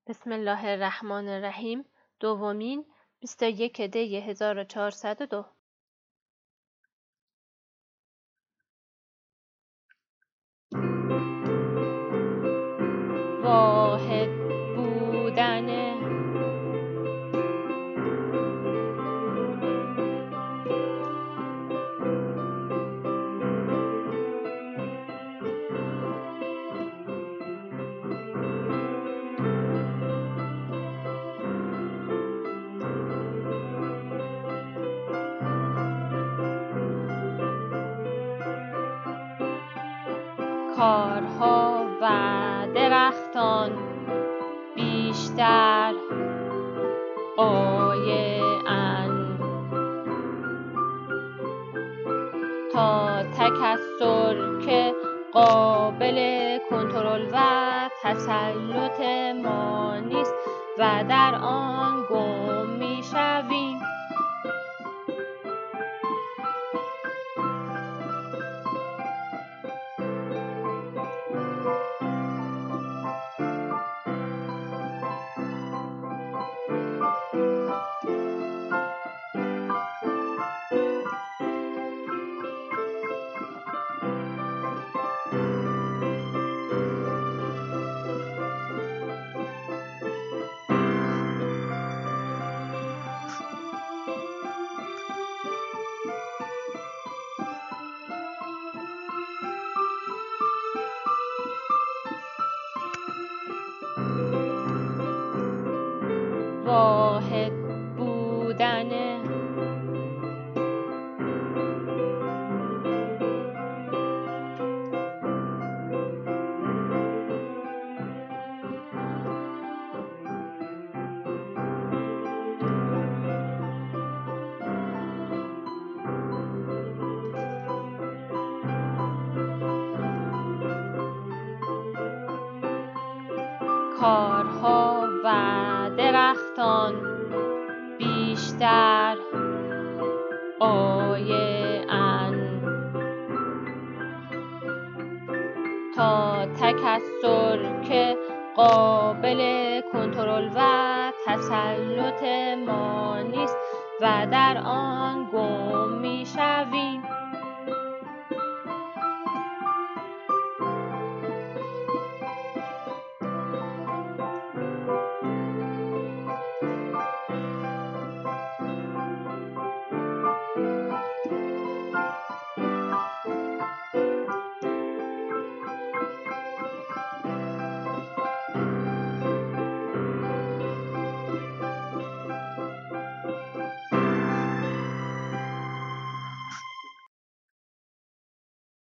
بسم الله الرحمن الرحیم. دومین 21 دی 1402. واحد بودن، کارها و درختان بیشتر آیه‌اند تا تکثر که قابل کنترل و تسلط ما نیست و در آن گم می‌شویم. واحد بودن، کارها و درختان بیشتر آیه‌اند تا تکثر که قابل کنترل و تسلط ما نیست و در آن گم می‌شویم.